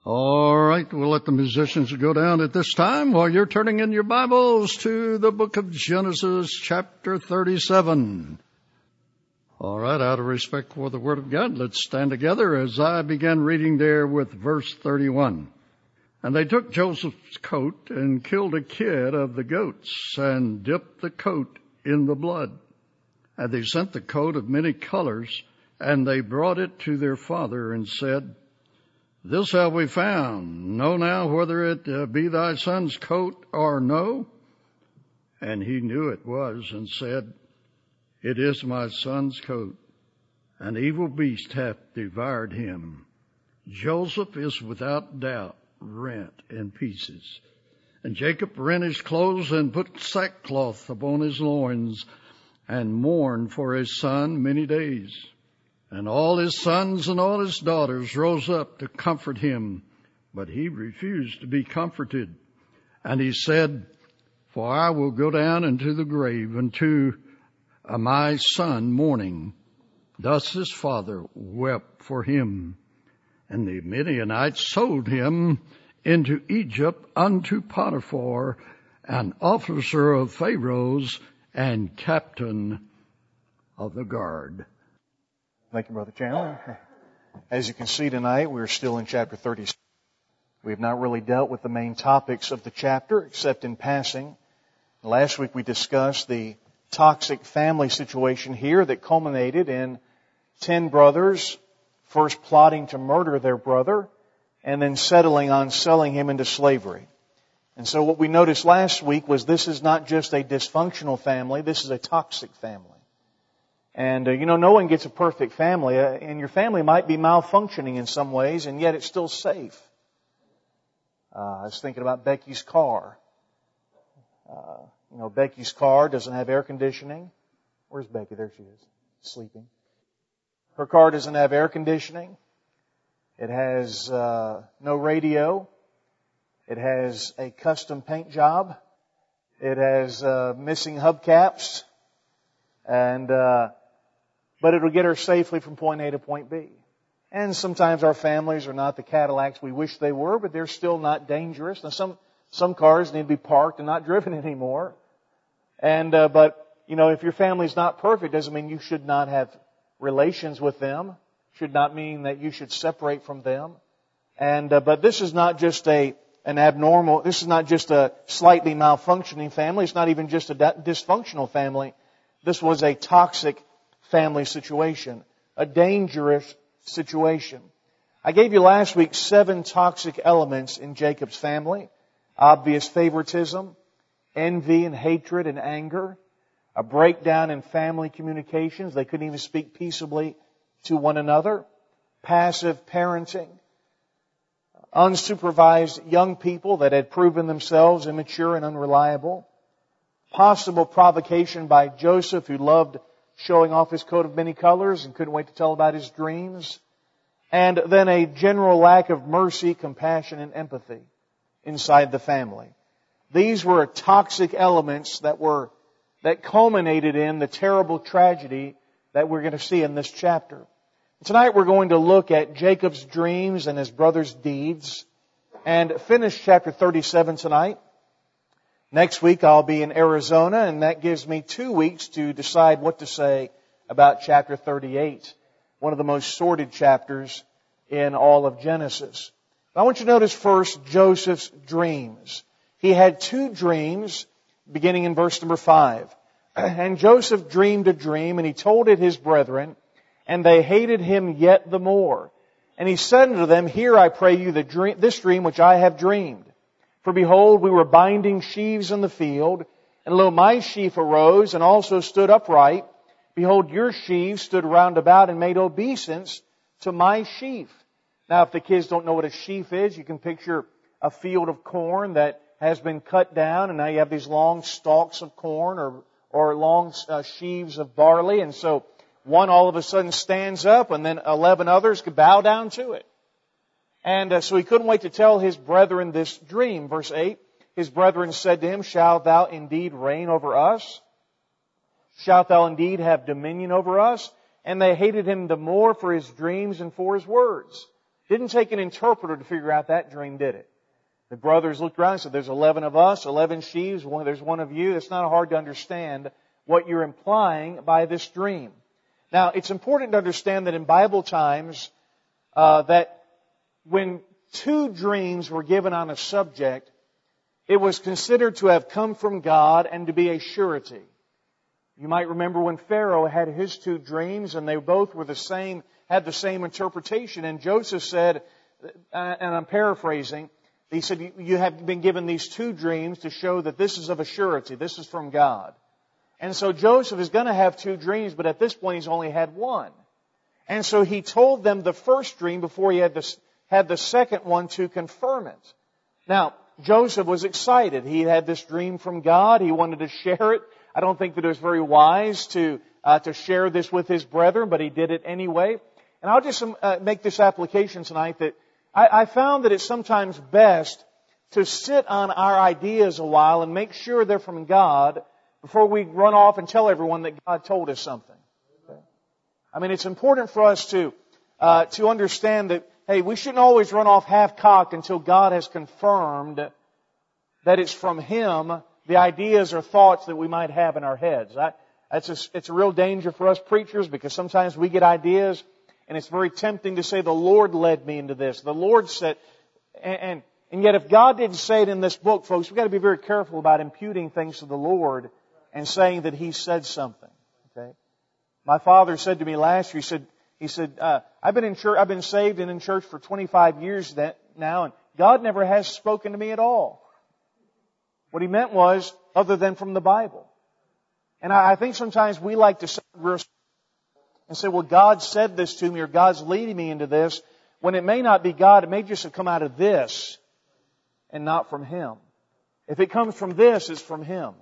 All right, we'll let the musicians go down at this time while you're turning in your Bibles to the book of Genesis, chapter 37. All right, out of respect for the Word of God, let's stand together as I begin reading there with verse 31. And they took Joseph's coat and killed a kid of the goats and dipped the coat in the blood. And they sent the coat of many colors, and they brought it to their father and said, This have we found. Know now whether it be thy son's coat or no. And he knew it was, and said, It is my son's coat. An evil beast hath devoured him. Joseph is without doubt rent in pieces. And Jacob rent his clothes and put sackcloth upon his loins, and mourned for his son many days. And all his sons and all his daughters rose up to comfort him, but he refused to be comforted. And he said, For I will go down into the grave unto my son mourning. Thus his father wept for him. And the Midianites sold him into Egypt unto Potiphar, an officer of Pharaoh's and captain of the guard. Thank you, Brother Chandler. As you can see tonight, we're still in chapter 36. We have not really dealt with the main topics of the chapter, except in passing. Last week we discussed the toxic family situation here that culminated in 10 brothers first plotting to murder their brother and then settling on selling him into slavery. And so what we noticed last week was this is not just a dysfunctional family, this is a toxic family. And, no one gets a perfect family, and your family might be malfunctioning in some ways, and yet it's still safe. I was thinking about Becky's car. Becky's car doesn't have air conditioning. Where's Becky? There she is, sleeping. Her car doesn't have air conditioning. It has no radio. It has a custom paint job. It has missing hubcaps. But it'll get her safely from point A to point B. And sometimes our families are not the Cadillacs we wish they were, but they're still not dangerous. Now some cars need to be parked and not driven anymore. But if your family's not perfect, doesn't mean you should not have relations with them. Should not mean that you should separate from them. But this is not just this is not just a slightly malfunctioning family. It's not even just a dysfunctional family. This was a toxic family situation, a dangerous situation. I gave you last week 7 toxic elements in Jacob's family. Obvious favoritism, envy and hatred and anger, a breakdown in family communications. They couldn't even speak peaceably to one another, passive parenting, unsupervised young people that had proven themselves immature and unreliable, possible provocation by Joseph, who loved showing off his coat of many colors and couldn't wait to tell about his dreams, and then a general lack of mercy, compassion, and empathy inside the family. These were toxic elements that culminated in the terrible tragedy that we're going to see in this chapter. Tonight we're going to look at Jacob's dreams and his brother's deeds and finish chapter 37 tonight. Next week I'll be in Arizona, and that gives me 2 weeks to decide what to say about chapter 38, one of the most sordid chapters in all of Genesis. I want you to notice first Joseph's dreams. He had 2 dreams beginning in verse number 5. And Joseph dreamed a dream, and he told it his brethren, and they hated him yet the more. And he said unto them, Hear, I pray you, this dream which I have dreamed. For behold, we were binding sheaves in the field, and lo, my sheaf arose and also stood upright. Behold, your sheaves stood round about and made obeisance to my sheaf. Now, if the kids don't know what a sheaf is, you can picture a field of corn that has been cut down, and now you have these long stalks of corn or long sheaves of barley. And so one all of a sudden stands up, and then 11 others could bow down to it. And so he couldn't wait to tell his brethren this dream. Verse 8, his brethren said to him, Shalt thou indeed reign over us? Shalt thou indeed have dominion over us? And they hated him the more for his dreams and for his words. Didn't take an interpreter to figure out that dream, did it? The brothers looked around and said, there's 11 of us, 11 sheaves, there's one of you. It's not hard to understand what you're implying by this dream. Now, it's important to understand that in Bible times, that when two dreams were given on a subject, it was considered to have come from God and to be a surety. You might remember when Pharaoh had his two dreams and they both were had the same interpretation. And Joseph said, and I'm paraphrasing, he said, you have been given these two dreams to show that this is of a surety. This is from God. And so Joseph is going to have two dreams, but at this point he's only had one. And so he told them the first dream before he had the second one to confirm it. Now, Joseph was excited. He had this dream from God. He wanted to share it. I don't think that it was very wise to share this with his brethren, but he did it anyway. And I'll just make this application tonight that I found that it's sometimes best to sit on our ideas a while and make sure they're from God before we run off and tell everyone that God told us something. Okay? I mean, it's important for us to understand that, hey, we shouldn't always run off half-cocked until God has confirmed that it's from Him, the ideas or thoughts that we might have in our heads. It's a real danger for us preachers because sometimes we get ideas and it's very tempting to say, the Lord led me into this. The Lord said, and yet if God didn't say it in this book, folks, we've got to be very careful about imputing things to the Lord and saying that He said something. Okay? My father said to me last year, he said, I've been saved and in church for 25 years now, and God never has spoken to me at all. What he meant was, other than from the Bible. And I think sometimes we like to say and say, well, God said this to me, or God's leading me into this, when it may not be God, it may just have come out of this and not from Him. If it comes from this, it's from Him.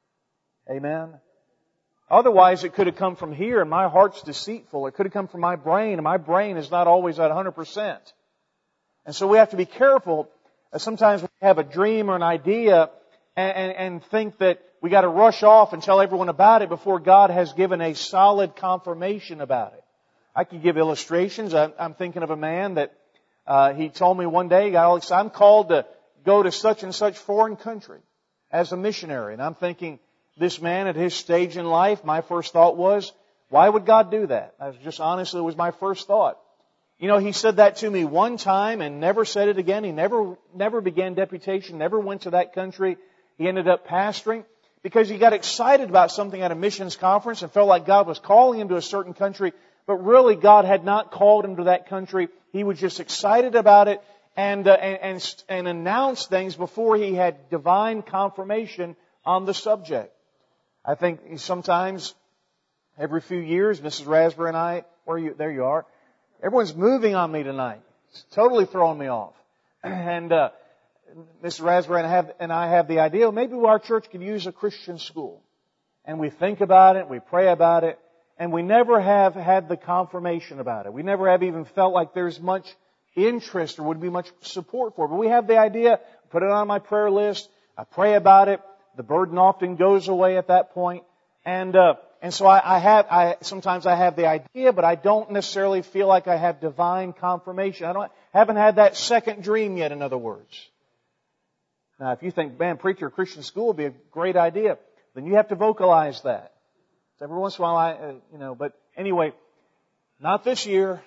Amen? Otherwise, it could have come from here, and my heart's deceitful. It could have come from my brain, and my brain is not always at 100%. And so we have to be careful. Sometimes we have a dream or an idea and think that we got to rush off and tell everyone about it before God has given a solid confirmation about it. I could give illustrations. I'm thinking of a man that he told me one day, Alex, I'm called to go to such and such foreign country as a missionary. And I'm thinking, this man at his stage in life, my first thought was, why would God do that? Honestly, it was my first thought. You know, he said that to me one time and never said it again. He never began deputation, never went to that country. He ended up pastoring because he got excited about something at a missions conference and felt like God was calling him to a certain country, but really God had not called him to that country. He was just excited about it and announced things before he had divine confirmation on the subject. I think sometimes, every few years, Mrs. Raspberry and I, there you are. Everyone's moving on me tonight. It's totally throwing me off. And Mrs. Raspberry and I have the idea, maybe our church could use a Christian school. And we think about it, we pray about it, and we never have had the confirmation about it. We never have even felt like there's much interest or would be much support for it. But we have the idea, put it on my prayer list, I pray about it. The burden often goes away at that point. And so sometimes I have the idea, but I don't necessarily feel like I have divine confirmation. Haven't had that second dream yet, in other words. Now, if you think, man, preacher, a Christian school would be a great idea, then you have to vocalize that. So every once in a while, but anyway, not this year.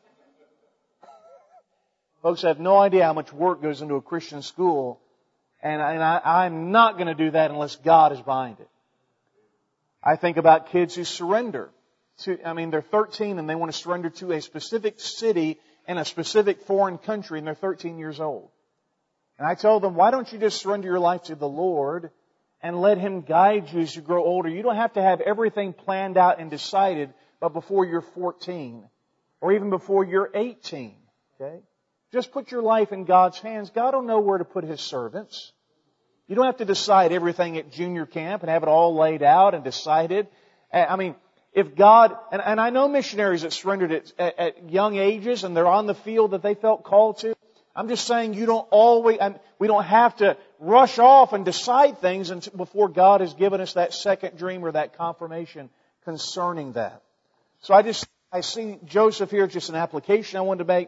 Folks have no idea how much work goes into a Christian school. And I'm not going to do that unless God is behind it. I think about kids who surrender. They're 13 and they want to surrender to a specific city in a specific foreign country and they're 13 years old. And I tell them, why don't you just surrender your life to the Lord and let Him guide you as you grow older? You don't have to have everything planned out and decided, but before you're 14 or even before you're 18. Okay? Just put your life in God's hands. God will know where to put His servants. You don't have to decide everything at junior camp and have it all laid out and decided. If God, and I know missionaries that surrendered at young ages and they're on the field that they felt called to. I'm just saying we don't have to rush off and decide things before God has given us that second dream or that confirmation concerning that. So I see Joseph here, just an application I wanted to make.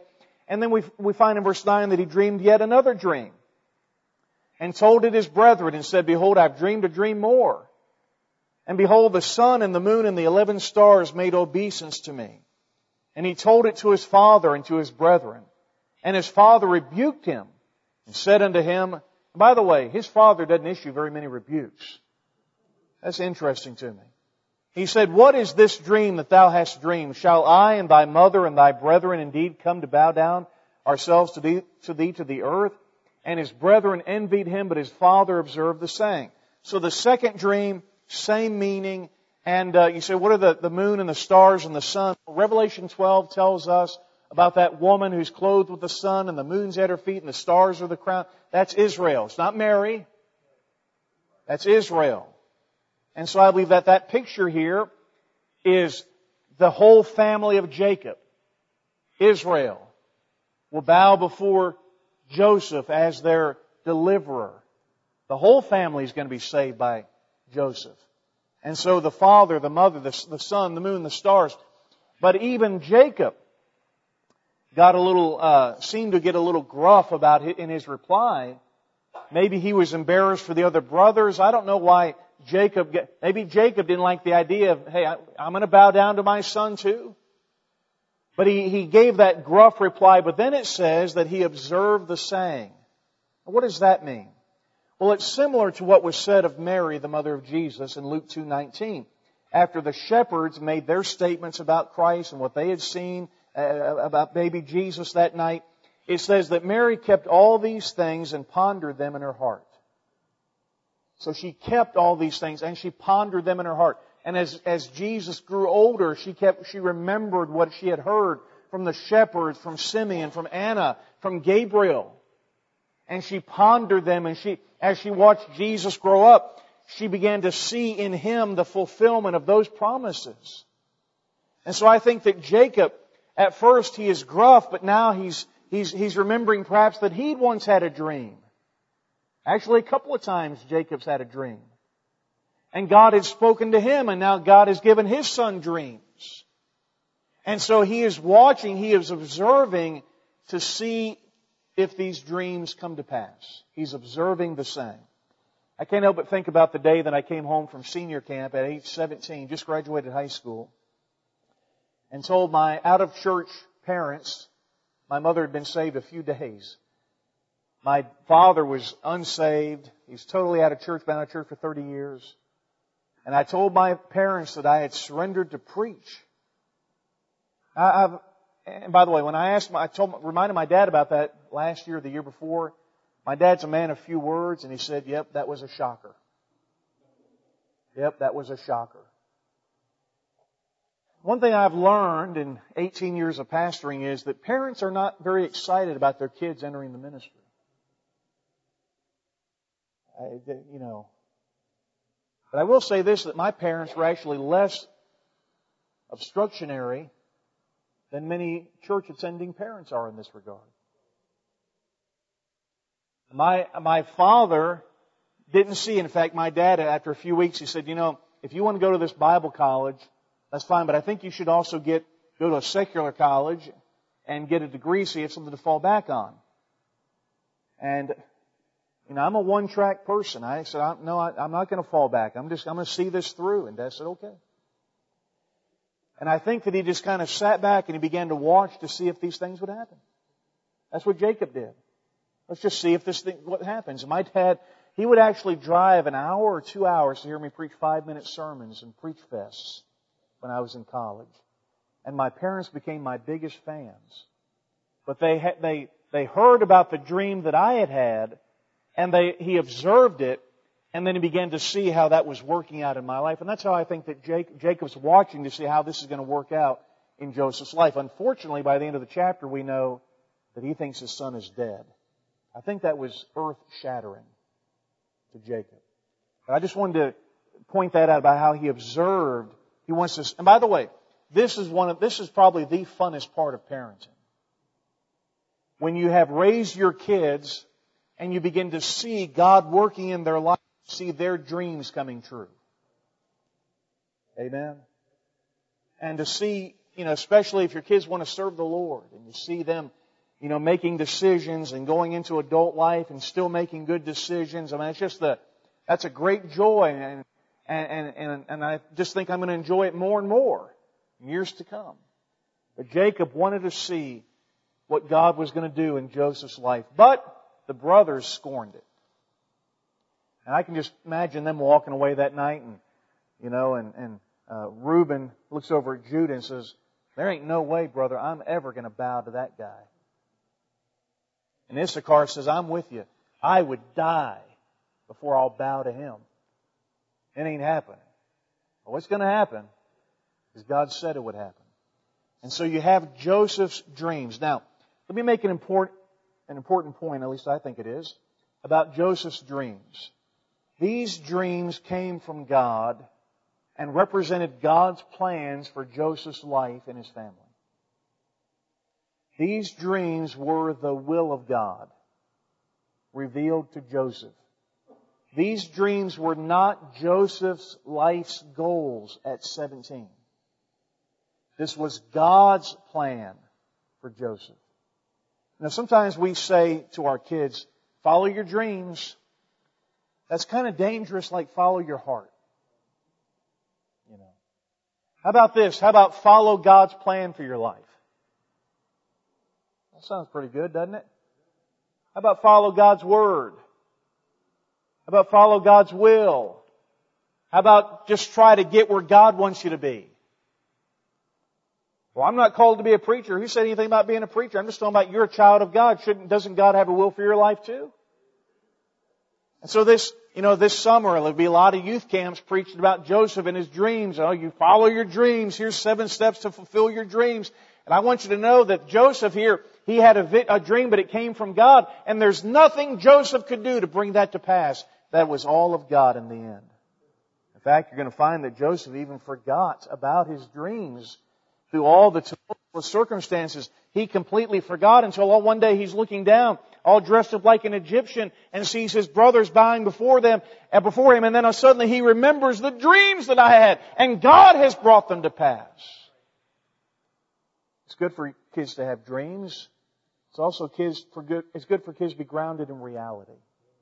And then we find in verse 9 that he dreamed yet another dream and told it his brethren and said, Behold, I've dreamed a dream more. And behold, the sun and the moon and the 11 stars made obeisance to me. And he told it to his father and to his brethren. And his father rebuked him and said unto him, by the way, his father doesn't issue very many rebukes. That's interesting to me. He said, What is this dream that thou hast dreamed? Shall I and thy mother and thy brethren indeed come to bow down ourselves to thee to the earth? And his brethren envied him, but his father observed the saying. So the second dream, same meaning. And you say, what are the moon and the stars and the sun? Well, Revelation 12 tells us about that woman who's clothed with the sun and the moon's at her feet and the stars are the crown. That's Israel. It's not Mary. That's Israel. And so I believe that picture here is the whole family of Jacob. Israel will bow before Joseph as their deliverer. The whole family is going to be saved by Joseph. And so the father, the mother, the sun, the moon, the stars. But even Jacob seemed to get a little gruff about it in his reply. Maybe he was embarrassed for the other brothers. I don't know why maybe Jacob didn't like the idea of, hey, I'm going to bow down to my son too. But he gave that gruff reply, but then it says that he observed the saying. What does that mean? Well, it's similar to what was said of Mary, the mother of Jesus, in Luke 2:19. After the shepherds made their statements about Christ and what they had seen about baby Jesus that night, it says that Mary kept all these things and pondered them in her heart. So she kept all these things and she pondered them in her heart. And as Jesus grew older, she remembered what she had heard from the shepherds, from Simeon, from Anna, from Gabriel. And she pondered them, and as she watched Jesus grow up, she began to see in him the fulfillment of those promises. And so I think that Jacob, at first he is gruff, but now he's remembering perhaps that he'd once had a dream. Actually, a couple of times Jacob's had a dream. And God had spoken to him, and now God has given his son dreams. And so he is watching, he is observing to see if these dreams come to pass. He's observing the same. I can't help but think about the day that I came home from senior camp at age 17, just graduated high school, and told my out-of-church parents my mother had been saved a few days. My father was unsaved. He was totally out of church, been out of church for 30 years. And I told my parents that I had surrendered to preach. And by the way, when reminded my dad about that last year or the year before, my dad's a man of few words, and he said, yep, that was a shocker. Yep, that was a shocker. One thing I've learned in 18 years of pastoring is that parents are not very excited about their kids entering the ministry. But I will say this, that my parents were actually less obstructionary than many church-attending parents are in this regard. My father didn't see, in fact, my dad, after a few weeks, he said, if you want to go to this Bible college, that's fine, but I think you should also go to a secular college and get a degree so you have something to fall back on. And I'm a one-track person. I said, no, I'm not going to fall back. I'm going to see this through. And Dad said, okay. And I think that he just kind of sat back and he began to watch to see if these things would happen. That's what Jacob did. Let's just see if what happens. My dad, he would actually drive an hour or 2 hours to hear me preach 5-minute sermons and preach fests when I was in college. And my parents became my biggest fans. But they heard about the dream that I had, and he observed it, and then he began to see how that was working out in my life. And that's how I think that Jacob's watching to see how this is going to work out in Joseph's life. Unfortunately, by the end of the chapter, we know that he thinks his son is dead. I think that was earth-shattering to Jacob. But I just wanted to point that out about how he observed. He wants to. And by the way, this is probably the funnest part of parenting. When you have raised your kids and you begin to see God working in their life, see their dreams coming true. Amen. And to see, especially if your kids want to serve the Lord and you see them, making decisions and going into adult life and still making good decisions. I mean, that's a great joy, and I just think I'm going to enjoy it more and more in years to come. But Jacob wanted to see what God was going to do in Joseph's life. But the brothers scorned it. And I can just imagine them walking away that night and Reuben looks over at Judah and says, there ain't no way, brother, I'm ever going to bow to that guy. And Issachar says, I'm with you. I would die before I'll bow to him. It ain't happening. But what's going to happen is God said it would happen. And so you have Joseph's dreams. Now, let me make an important point, at least I think it is, about Joseph's dreams. These dreams came from God and represented God's plans for Joseph's life and his family. These dreams were the will of God revealed to Joseph. These dreams were not Joseph's life's goals at 17. This was God's plan for Joseph. Now, sometimes we say to our kids, follow your dreams. That's kind of dangerous, like follow your heart. How about this? How about follow God's plan for your life? That sounds pretty good, doesn't it? How about follow God's Word? How about follow God's will? How about just try to get where God wants you to be? Well, I'm not called to be a preacher. Who said anything about being a preacher? I'm just talking about you're a child of God. Doesn't God have a will for your life too? And so this summer there'll be a lot of youth camps preaching about Joseph and his dreams. Oh, you follow your dreams. Here's 7 steps to fulfill your dreams. And I want you to know that Joseph here, he had a dream, but it came from God. And there's nothing Joseph could do to bring that to pass. That was all of God in the end. In fact, you're going to find that Joseph even forgot about his dreams through all the tumultuous circumstances. He completely forgot until one day he's looking down, all dressed up like an Egyptian, and sees his brothers bowing before him, and then suddenly he remembers the dreams that I had, and God has brought them to pass. It's good for kids to have dreams. It's also it's good for kids to be grounded in reality.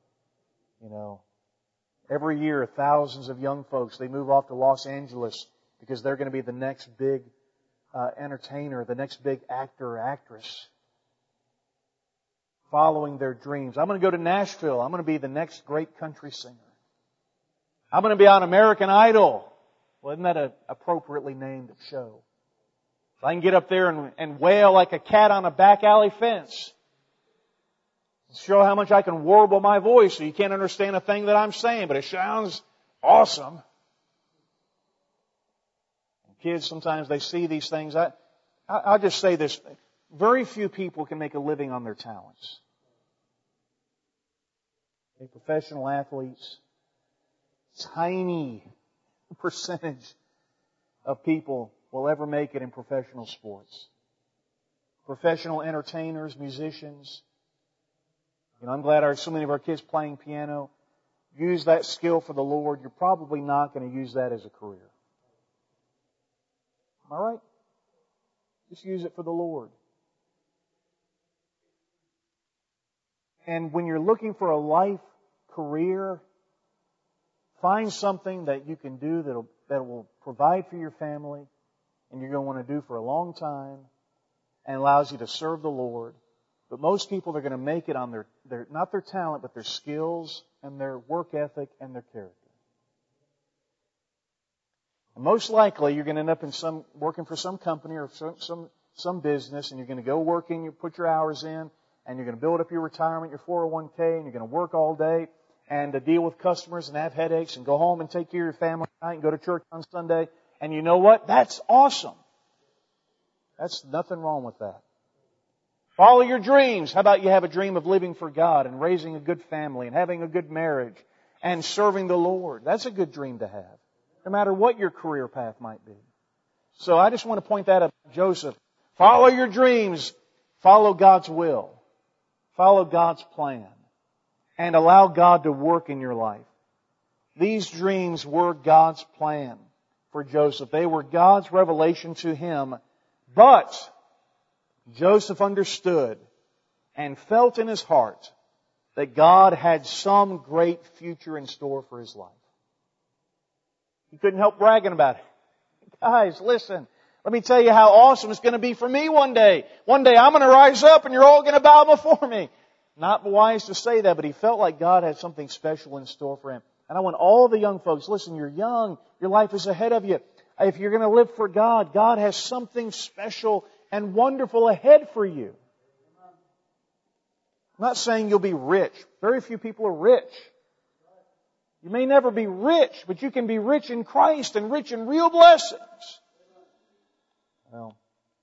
Every year thousands of young folks, they move off to Los Angeles because they're going to be the next big entertainer, the next big actor or actress, following their dreams. I'm going to go to Nashville. I'm going to be the next great country singer. I'm going to be on American Idol. Well, isn't that an appropriately named show? If I can get up there and wail like a cat on a back alley fence, show how much I can warble my voice so you can't understand a thing that I'm saying, but it sounds awesome. Kids, sometimes they see these things. I'll just say this. Very few people can make a living on their talents. Professional athletes, tiny percentage of people will ever make it in professional sports. Professional entertainers, musicians. I'm glad so many of our kids playing piano. Use that skill for the Lord. You're probably not going to use that as a career. Am I right? Just use it for the Lord. And when you're looking for a life career, find something that you can do that will provide for your family and you're going to want to do for a long time and allows you to serve the Lord. But most people are going to make it on their not their talent, but their skills and their work ethic and their character. And most likely, you're going to end up working for some company or some business, and you're going to go working, you put your hours in, and you're going to build up your retirement, your 401k, and you're going to work all day and to deal with customers and have headaches and go home and take care of your family at night and go to church on Sunday. And you know what? That's awesome. That's nothing wrong with that. Follow your dreams. How about you have a dream of living for God and raising a good family and having a good marriage and serving the Lord? That's a good dream to have, no matter what your career path might be. So I just want to point that out to Joseph. Follow your dreams. Follow God's will. Follow God's plan. And allow God to work in your life. These dreams were God's plan for Joseph. They were God's revelation to him. But Joseph understood and felt in his heart that God had some great future in store for his life. He couldn't help bragging about it. Guys, listen. Let me tell you how awesome it's going to be for me one day. One day I'm going to rise up and you're all going to bow before me. Not wise to say that, but he felt like God had something special in store for him. And I want all the young folks, listen, you're young. Your life is ahead of you. If you're going to live for God, God has something special and wonderful ahead for you. I'm not saying you'll be rich. Very few people are rich. You may never be rich, but you can be rich in Christ and rich in real blessings. Well,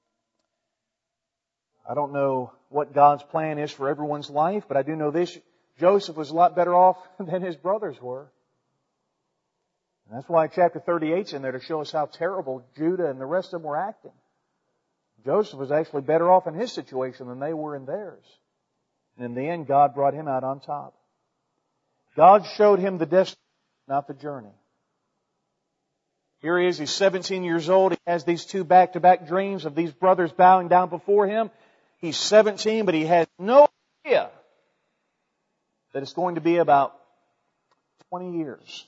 I don't know what God's plan is for everyone's life, but I do know this. Joseph was a lot better off than his brothers were. And that's why chapter 38's in there to show us how terrible Judah and the rest of them were acting. Joseph was actually better off in his situation than they were in theirs. And in the end, God brought him out on top. God showed him the destination, not the journey. Here he is, he's 17 years old. He has these two back-to-back dreams of these brothers bowing down before him. He's 17, but he has no idea that it's going to be about 20 years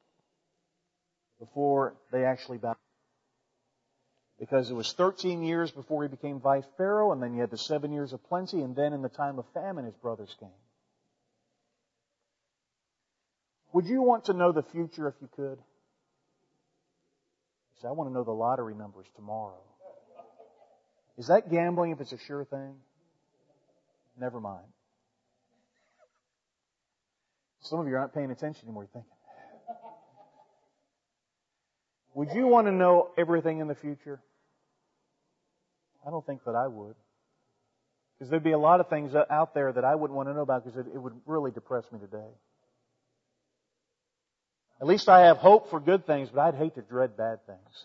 before they actually bow. Because it was 13 years before he became vice pharaoh, and then you had the 7 years of plenty, and then in the time of famine, his brothers came. Would you want to know the future if you could? You say, I want to know the lottery numbers tomorrow. Is that gambling if it's a sure thing? Never mind. Some of you aren't paying attention anymore. You're thinking. Would you want to know everything in the future? I don't think that I would. Because there'd be a lot of things out there that I wouldn't want to know about because it would really depress me today. At least I have hope for good things, but I'd hate to dread bad things.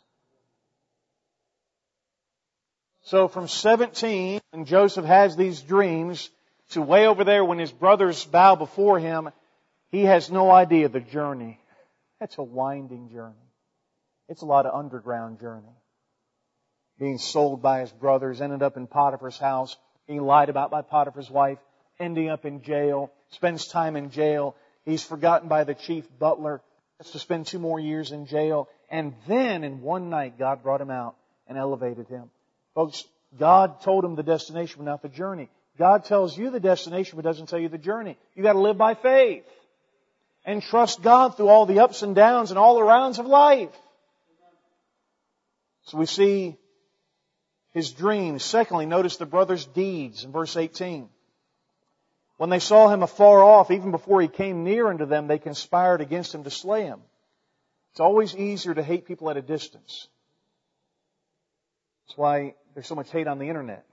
So from 17, when Joseph has these dreams, to way over there when his brothers bow before him, he has no idea the journey. That's a winding journey. It's a lot of underground journey. Being sold by his brothers, ended up in Potiphar's house, being lied about by Potiphar's wife, ending up in jail, spends time in jail. He's forgotten by the chief butler, has to spend 2 more years in jail. And then in one night, God brought him out and elevated him. Folks, God told him the destination, but not the journey. God tells you the destination, but doesn't tell you the journey. You got to live by faith and trust God through all the ups and downs and all the rounds of life. So we see his dreams. Secondly, notice the brothers' deeds in verse 18. When they saw him afar off, even before he came near unto them, they conspired against him to slay him. It's always easier to hate people at a distance. That's why there's so much hate on the internet.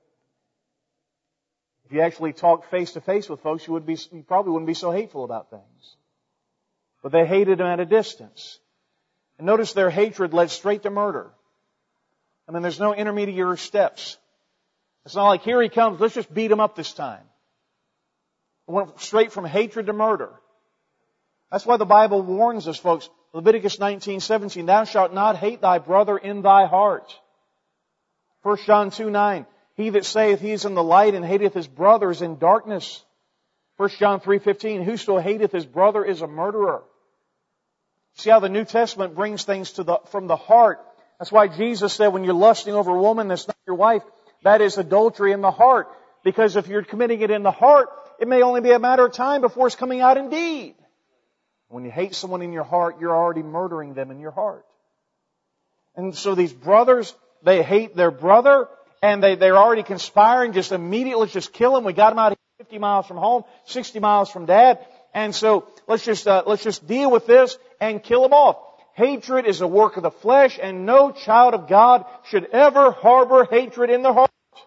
If you actually talk face to face with folks, you probably wouldn't be so hateful about things. But they hated him at a distance. And notice their hatred led straight to murder. I mean, there's no intermediary steps. It's not like, here he comes, let's just beat him up this time. It went straight from hatred to murder. That's why the Bible warns us, folks. Leviticus 19:17, thou shalt not hate thy brother in thy heart. 1 John 2:9, he that saith he is in the light and hateth his brother is in darkness. 1 John 3:15, whoso hateth his brother is a murderer. See how the New Testament brings things from the heart. That's why Jesus said when you're lusting over a woman that's not your wife, that is adultery in the heart. Because if you're committing it in the heart, it may only be a matter of time before it's coming out in deed. When you hate someone in your heart, you're already murdering them in your heart. And so these brothers, they hate their brother, and they're already conspiring, just immediately, let's just kill him. We got him out here 50 miles from home, 60 miles from Dad, and so let's just deal with this and kill him off. Hatred is a work of the flesh, and no child of God should ever harbor hatred in their heart.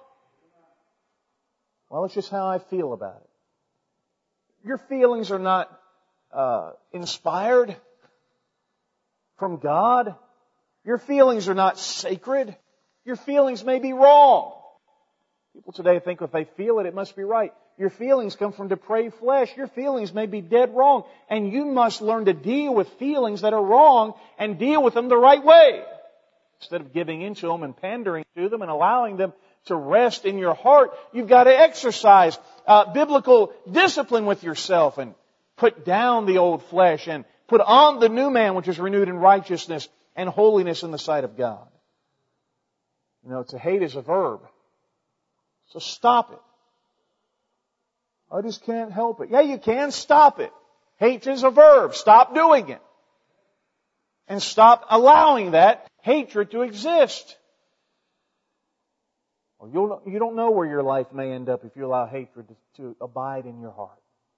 Well, it's just how I feel about it. Your feelings are not inspired from God. Your feelings are not sacred. Your feelings may be wrong. People today think if they feel it, it must be right. Your feelings come from depraved flesh. Your feelings may be dead wrong. And you must learn to deal with feelings that are wrong and deal with them the right way. Instead of giving into them and pandering to them and allowing them to rest in your heart, you've got to exercise biblical discipline with yourself and put down the old flesh and put on the new man, which is renewed in righteousness and holiness in the sight of God. You know, to hate is a verb. So stop it. I just can't help it. Yeah, you can. Stop it. Hate is a verb. Stop doing it. And stop allowing that hatred to exist. Well, you don't know where your life may end up if you allow hatred to abide in your heart.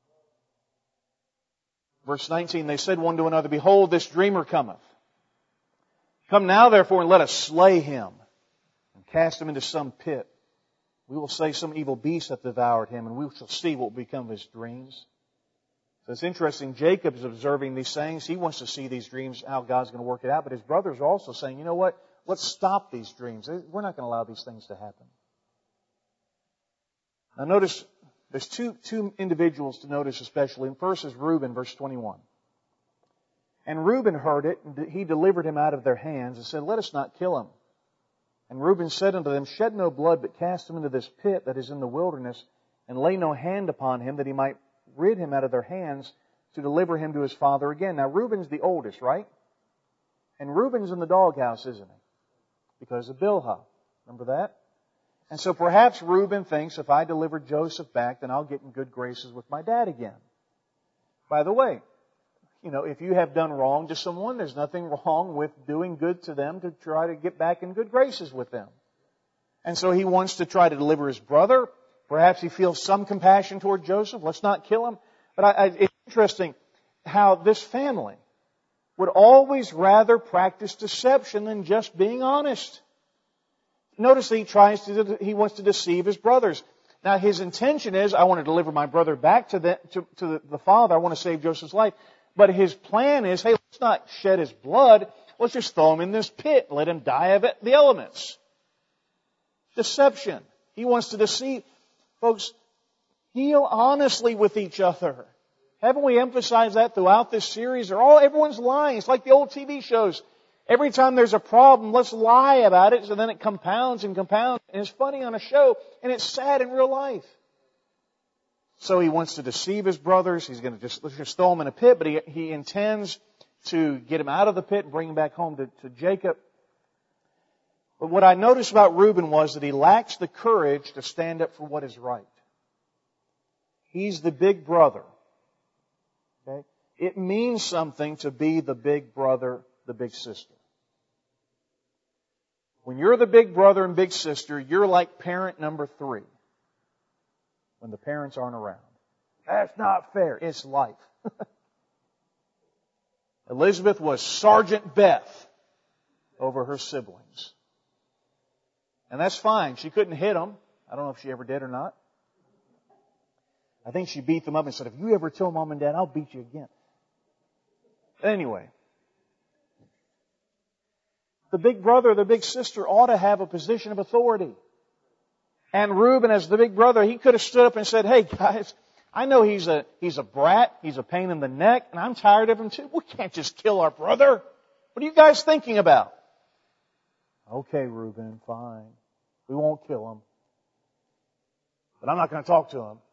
Verse 19, they said one to another, Behold, this dreamer cometh. Come now, therefore, and let us slay him and cast him into some pit. We will say some evil beast hath devoured him, and we shall see what will become of his dreams. So it's interesting. Jacob is observing these things. He wants to see these dreams, how God's going to work it out. But his brothers are also saying, you know what? Let's stop these dreams. We're not going to allow these things to happen. Now notice, there's two individuals to notice especially. And first is Reuben, verse 21. And Reuben heard it, and he delivered him out of their hands, and said, Let us not kill him. And Reuben said unto them, Shed no blood, but cast him into this pit that is in the wilderness, and lay no hand upon him, that he might rid him out of their hands, to deliver him to his father again. Now Reuben's the oldest, right? And Reuben's in the doghouse, isn't he? Because of Bilhah. Remember that? And so perhaps Reuben thinks, if I deliver Joseph back, then I'll get in good graces with my dad again. By the way, you know, if you have done wrong to someone, there's nothing wrong with doing good to them to try to get back in good graces with them. And so he wants to try to deliver his brother. Perhaps he feels some compassion toward Joseph. Let's not kill him. But it's interesting how this family would always rather practice deception than just being honest. Notice that he wants to deceive his brothers. Now his intention is, I want to deliver my brother back to the father. I want to save Joseph's life. But his plan is, hey, let's not shed his blood. Let's just throw him in this pit and let him die of the elements. Deception. He wants to deceive. Folks, deal honestly with each other. Haven't we emphasized that throughout this series? Everyone's lying. It's like the old TV shows. Every time there's a problem, let's lie about it, so then it compounds and compounds. And it's funny on a show, and it's sad in real life. So he wants to deceive his brothers. He's going to let's just throw them in a pit, but he intends to get him out of the pit and bring him back home to Jacob. But what I noticed about Reuben was that he lacks the courage to stand up for what is right. He's the big brother. Okay? It means something to be the big brother, the big sister. When you're the big brother and big sister, you're like parent number 3 when the parents aren't around. That's not fair. It's life. Elizabeth was Sergeant Beth over her siblings. And that's fine. She couldn't hit them. I don't know if she ever did or not. I think she beat them up and said, if you ever tell Mom and Dad, I'll beat you again. Anyway. The big brother, the big sister ought to have a position of authority. And Reuben, as the big brother, he could have stood up and said, hey guys, I know he's a brat, he's a pain in the neck, and I'm tired of him too. We can't just kill our brother. What are you guys thinking about? Okay, Reuben, fine. We won't kill him. But I'm not going to talk to him.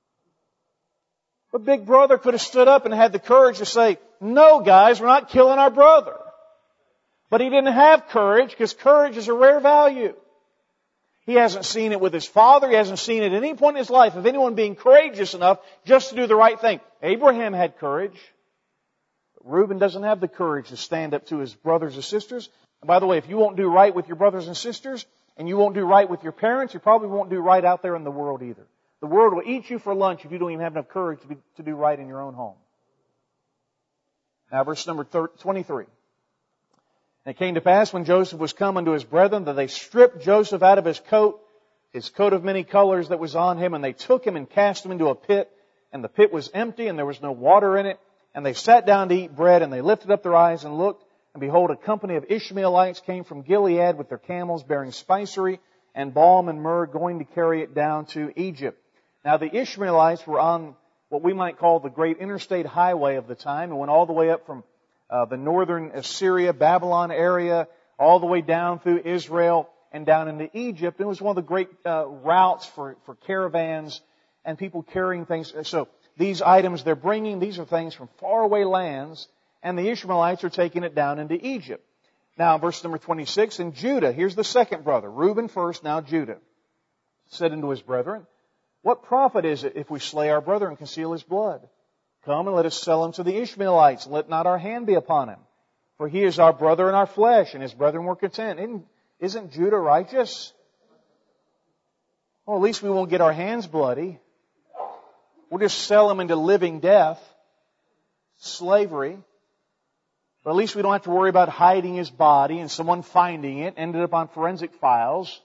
But big brother could have stood up and had the courage to say, no guys, we're not killing our brother. But he didn't have courage because courage is a rare value. He hasn't seen it with his father. He hasn't seen it at any point in his life of anyone being courageous enough just to do the right thing. Abraham had courage. But Reuben doesn't have the courage to stand up to his brothers and sisters. And by the way, if you won't do right with your brothers and sisters, and you won't do right with your parents, you probably won't do right out there in the world either. The world will eat you for lunch if you don't even have enough courage to do right in your own home. Now verse number 23. And it came to pass when Joseph was come unto his brethren that they stripped Joseph out of his coat of many colors that was on him, and they took him and cast him into a pit, and the pit was empty, and there was no water in it. And they sat down to eat bread, and they lifted up their eyes and looked, and behold, a company of Ishmaelites came from Gilead with their camels bearing spicery and balm and myrrh, going to carry it down to Egypt. Now the Ishmaelites were on what we might call the great interstate highway of the time, and went all the way up from the northern Assyria, Babylon area, all the way down through Israel, and down into Egypt. It was one of the great routes for caravans and people carrying things. So these items they're bringing, these are things from faraway lands, and the Ishmaelites are taking it down into Egypt. Now, verse number 26, and Judah, here's the second brother, Reuben first, now Judah, said unto his brethren, what profit is it if we slay our brother and conceal his blood? Come and let us sell him to the Ishmaelites, and let not our hand be upon him. For he is our brother in our flesh, and his brethren were content. Isn't Judah righteous? Well, at least we won't get our hands bloody. We'll just sell him into living death, slavery. But at least we don't have to worry about hiding his body and someone finding it, ended up on forensic files,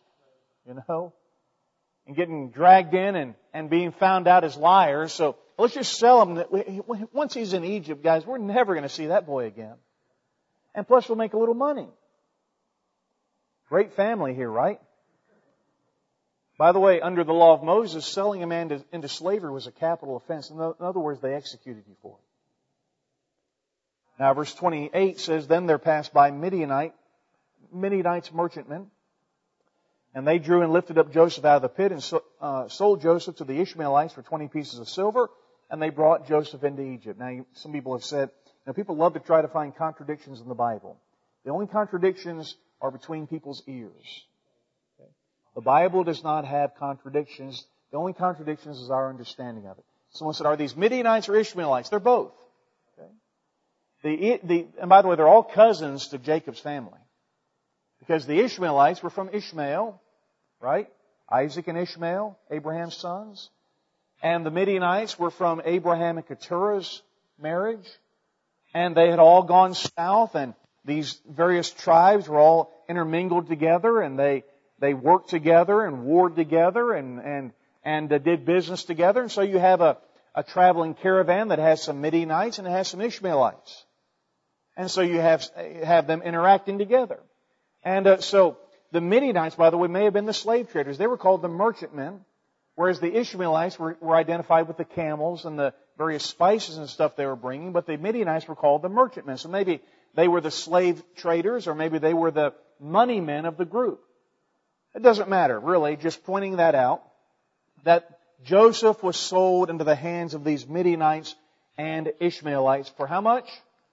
and getting dragged in and being found out as liars. So let's just sell him. Once he's in Egypt, guys, we're never going to see that boy again. And plus we'll make a little money. Great family here, right? By the way, under the law of Moses, selling a man into slavery was a capital offense. In other words, they executed you for it. Now, verse 28 says, then there passed by Midianites merchantmen, and they drew and lifted up Joseph out of the pit and sold Joseph to the Ishmaelites for 20 pieces of silver, and they brought Joseph into Egypt. Now, some people have said, people love to try to find contradictions in the Bible. The only contradictions are between people's ears. Okay? The Bible does not have contradictions. The only contradictions is our understanding of it. Someone said, are these Midianites or Ishmaelites? They're both. And by the way, they're all cousins to Jacob's family. Because the Ishmaelites were from Ishmael, right? Isaac and Ishmael, Abraham's sons. And the Midianites were from Abraham and Keturah's marriage. And they had all gone south, and these various tribes were all intermingled together, and they worked together and warred together and did business together. And so you have a traveling caravan that has some Midianites and it has some Ishmaelites. And so you have them interacting together. And so the Midianites, by the way, may have been the slave traders. They were called the merchantmen, whereas the Ishmaelites were identified with the camels and the various spices and stuff they were bringing, but the Midianites were called the merchantmen. So maybe they were the slave traders, or maybe they were the money men of the group. It doesn't matter, really, just pointing that out, that Joseph was sold into the hands of these Midianites and Ishmaelites for how much?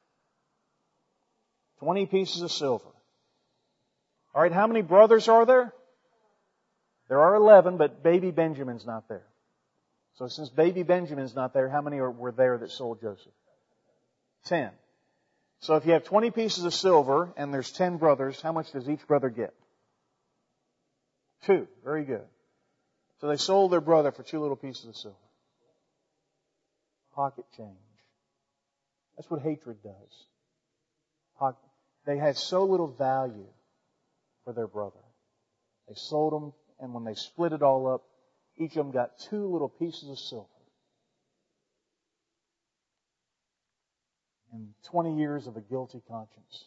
20 pieces of silver. All right, how many brothers are there? There are 11, but baby Benjamin's not there. So since baby Benjamin's not there, how many were there that sold Joseph? 10. So if you have 20 pieces of silver and there's 10 brothers, how much does each brother get? 2. Very good. So they sold their brother for 2 little pieces of silver. Pocket change. That's what hatred does. They had so little value for their brother. They sold him, and when they split it all up, each of them got 2 little pieces of silver. And 20 years of a guilty conscience.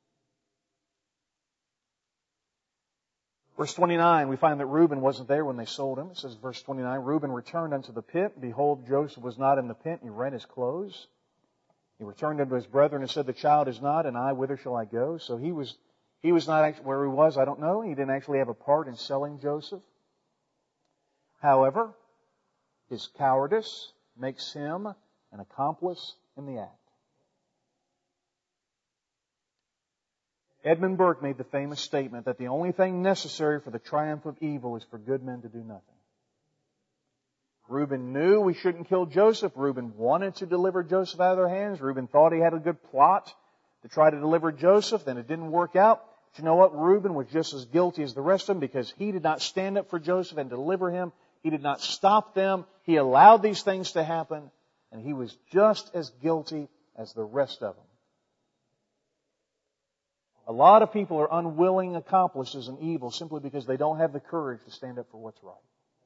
Verse 29, we find that Reuben wasn't there when they sold him. It says, verse 29, Reuben returned unto the pit. Behold, Joseph was not in the pit, and he rent his clothes. He returned unto his brethren and said, the child is not, and I, whither shall I go? So he was not actually, where he was, I don't know. He didn't actually have a part in selling Joseph. However, his cowardice makes him an accomplice in the act. Edmund Burke made the famous statement that the only thing necessary for the triumph of evil is for good men to do nothing. Reuben knew we shouldn't kill Joseph. Reuben wanted to deliver Joseph out of their hands. Reuben thought he had a good plot to try to deliver Joseph. Then it didn't work out. But you know what? Reuben was just as guilty as the rest of them because he did not stand up for Joseph and deliver him. He did not stop them. He allowed these things to happen. And he was just as guilty as the rest of them. A lot of people are unwilling accomplices in evil simply because they don't have the courage to stand up for what's right.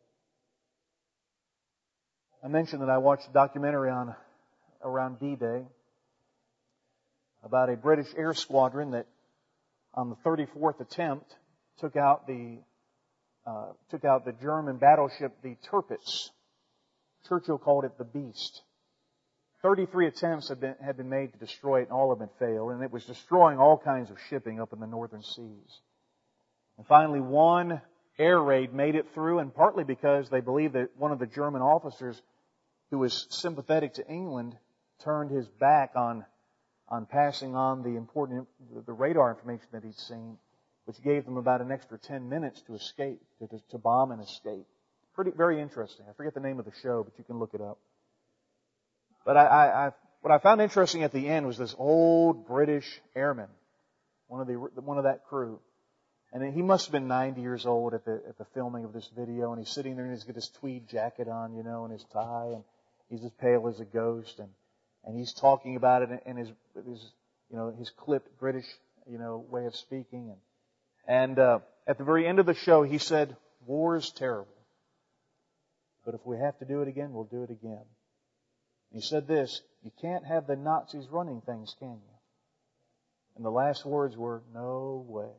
I mentioned that I watched a documentary around D-Day about a British air squadron that on the 34th attempt took out the German battleship, the Tirpitz. Churchill called it the Beast. 33 attempts had been made to destroy it, and all of them had failed, and it was destroying all kinds of shipping up in the northern seas. And finally, one air raid made it through, and partly because they believed that one of the German officers who was sympathetic to England turned his back on passing on the radar information that he'd seen, which gave them about an extra 10 minutes to escape, to bomb and escape. Very interesting. I forget the name of the show, but you can look it up. But what I found interesting at the end was this old British airman, one of that crew. And he must have been 90 years old at the filming of this video, and he's sitting there and he's got his tweed jacket on, and his tie, and he's as pale as a ghost, and he's talking about it in his clipped British, way of speaking. And at the very end of the show, he said, "War is terrible, but if we have to do it again, we'll do it again." And he said this, "You can't have the Nazis running things, can you?" And the last words were, "No way."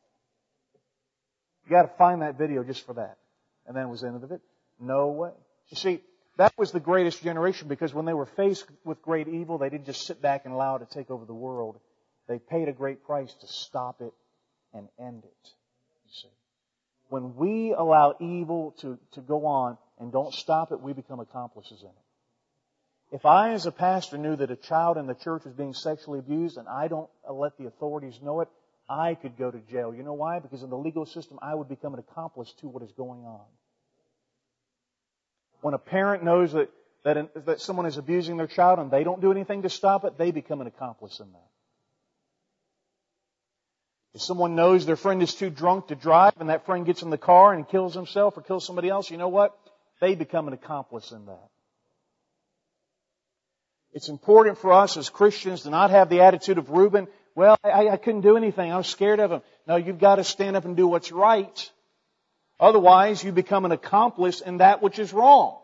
You got to find that video just for that. And then it was the end of the video. No way. You see, that was the greatest generation, because when they were faced with great evil, they didn't just sit back and allow it to take over the world. They paid a great price to stop it and end it. You see, when we allow evil to go on and don't stop it, we become accomplices in it. If I, as a pastor, knew that a child in the church was being sexually abused and I don't let the authorities know it, I could go to jail. You know why? Because in the legal system, I would become an accomplice to what is going on. When a parent knows that someone is abusing their child and they don't do anything to stop it, they become an accomplice in that. If someone knows their friend is too drunk to drive and that friend gets in the car and kills himself or kills somebody else, you know what? They become an accomplice in that. It's important for us as Christians to not have the attitude of Reuben, "Well, I couldn't do anything. I was scared of him." No, you've got to stand up and do what's right. Otherwise, you become an accomplice in that which is wrong.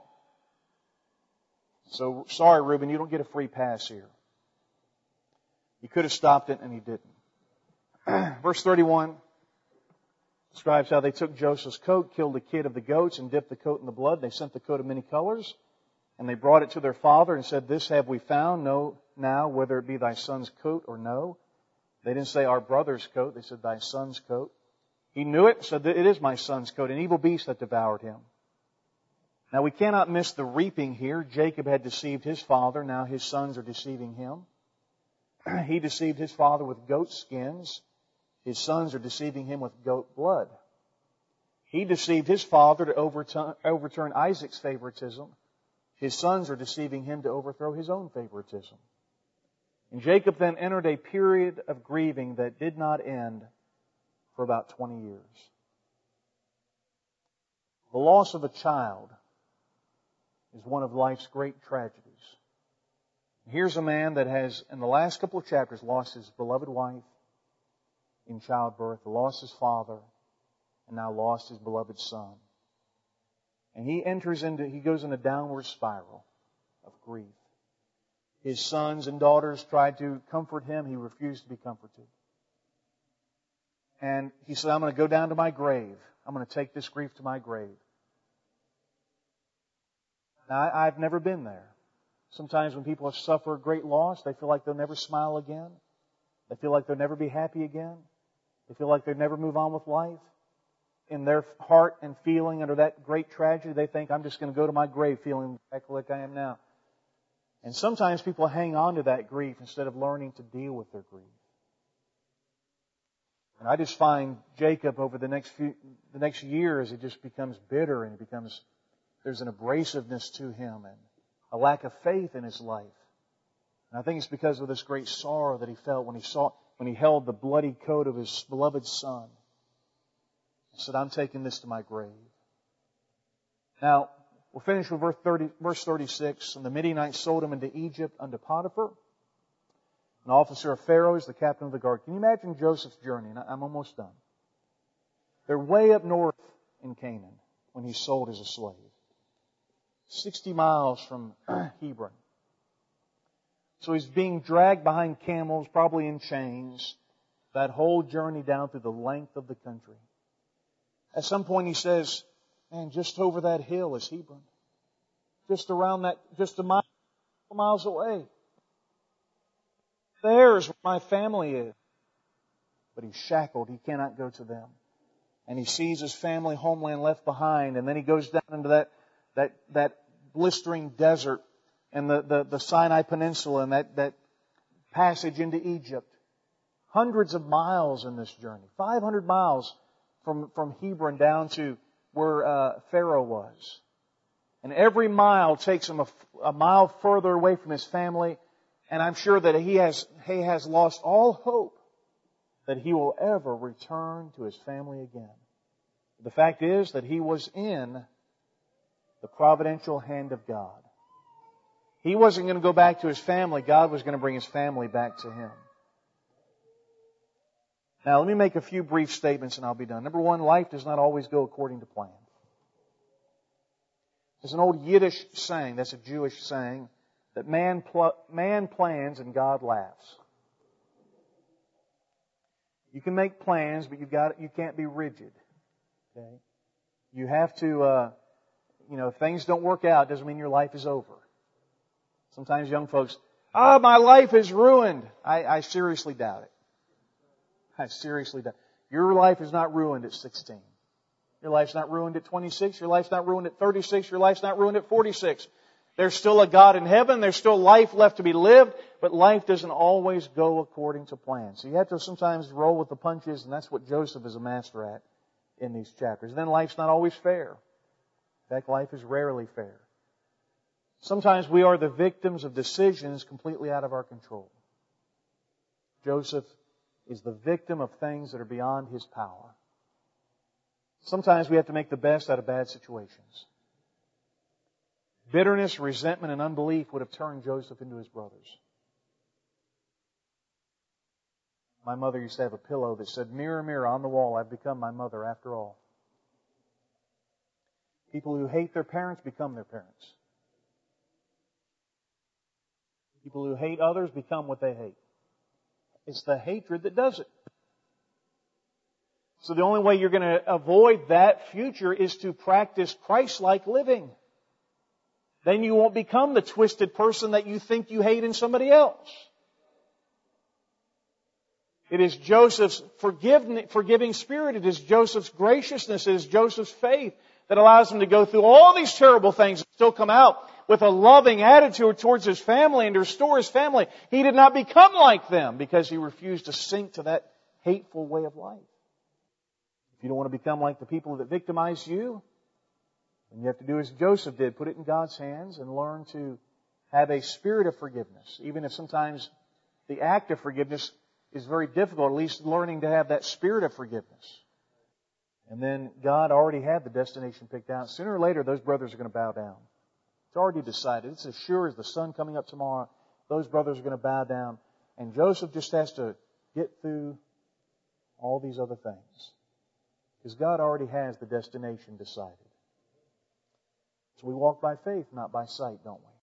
So, sorry, Reuben, you don't get a free pass here. He could have stopped it, and he didn't. Verse 31 describes how they took Joseph's coat, killed a kid of the goats, and dipped the coat in the blood. They sent the coat of many colors, and they brought it to their father and said, "This have we found. Know now whether it be thy son's coat or no." They didn't say our brother's coat. They said thy son's coat. He knew it, said that it is my son's coat, an evil beast that devoured him. Now we cannot miss the reaping here. Jacob had deceived his father. Now his sons are deceiving him. He deceived his father with goat skins. His sons are deceiving him with goat blood. He deceived his father to overturn Isaac's favoritism. His sons are deceiving him to overthrow his own favoritism. And Jacob then entered a period of grieving that did not end for about 20 years. The loss of a child is one of life's great tragedies. Here's a man that has, in the last couple of chapters, lost his beloved wife in childbirth, lost his father, and now lost his beloved son. And he goes in a downward spiral of grief. His sons and daughters tried to comfort him. He refused to be comforted. And he said, "I'm going to go down to my grave. I'm going to take this grief to my grave." Now, I've never been there. Sometimes when people have suffered great loss, they feel like they'll never smile again. They feel like they'll never be happy again. They feel like they'll never move on with life. In their heart and feeling under that great tragedy, they think, "I'm just going to go to my grave feeling exactly like I am now." And sometimes people hang on to that grief instead of learning to deal with their grief. And I just find Jacob over the next years, it just becomes bitter and there's an abrasiveness to him and a lack of faith in his life. And I think it's because of this great sorrow that he felt when he held the bloody coat of his beloved son. He said, "I'm taking this to my grave." Now, we'll finish with verse 36. "And the Midianites sold him into Egypt unto Potiphar, an officer of Pharaoh's, the captain of the guard." Can you imagine Joseph's journey? And I'm almost done. They're way up north in Canaan when he's sold as a slave. 60 miles from Hebron. So he's being dragged behind camels, probably in chains, that whole journey down through the length of the country. At some point he says, "Man, just over that hill is Hebron. Just a mile, miles away. There's where my family is." But he's shackled. He cannot go to them. And he sees his family homeland left behind. And then he goes down into that blistering desert and the Sinai Peninsula and that passage into Egypt. Hundreds of miles in this journey. 500 miles from Hebron down to where Pharaoh was. And every mile takes him a mile further away from his family. And I'm sure that he has lost all hope that he will ever return to his family again. The fact is that he was in the providential hand of God. He wasn't going to go back to his family. God was going to bring his family back to him. Now, let me make a few brief statements and I'll be done. Number one, life does not always go according to plan. There's an old Yiddish saying, that's a Jewish saying, that man plans and God laughs. You can make plans, but you can't be rigid. Okay? You have to, if things don't work out, doesn't mean your life is over. Sometimes young folks, my life is ruined. I seriously doubt it. I seriously doubt it. Your life is not ruined at 16. Your life's not ruined at 26. Your life's not ruined at 36. Your life's not ruined at 46. There's still a God in heaven. There's still life left to be lived. But life doesn't always go according to plan. So you have to sometimes roll with the punches. And that's what Joseph is a master at in these chapters. And then life's not always fair. In fact, life is rarely fair. Sometimes we are the victims of decisions completely out of our control. Joseph is the victim of things that are beyond his power. Sometimes we have to make the best out of bad situations. Bitterness, resentment, and unbelief would have turned Joseph into his brothers. My mother used to have a pillow that said, "Mirror, mirror on the wall, I've become my mother after all." People who hate their parents become their parents. People who hate others become what they hate. It's the hatred that does it. So the only way you're going to avoid that future is to practice Christ-like living. Then you won't become the twisted person that you think you hate in somebody else. It is Joseph's forgiving spirit. It is Joseph's graciousness. It is Joseph's faith that allows him to go through all these terrible things and still come out with a loving attitude towards his family and to restore his family. He did not become like them because he refused to sink to that hateful way of life. If you don't want to become like the people that victimize you, then you have to do as Joseph did, put it in God's hands and learn to have a spirit of forgiveness. Even if sometimes the act of forgiveness is very difficult, at least learning to have that spirit of forgiveness. And then God already had the destination picked out. Sooner or later, those brothers are going to bow down. It's already decided. It's as sure as the sun coming up tomorrow. Those brothers are going to bow down. And Joseph just has to get through all these other things. Because God already has the destination decided. So we walk by faith, not by sight, don't we?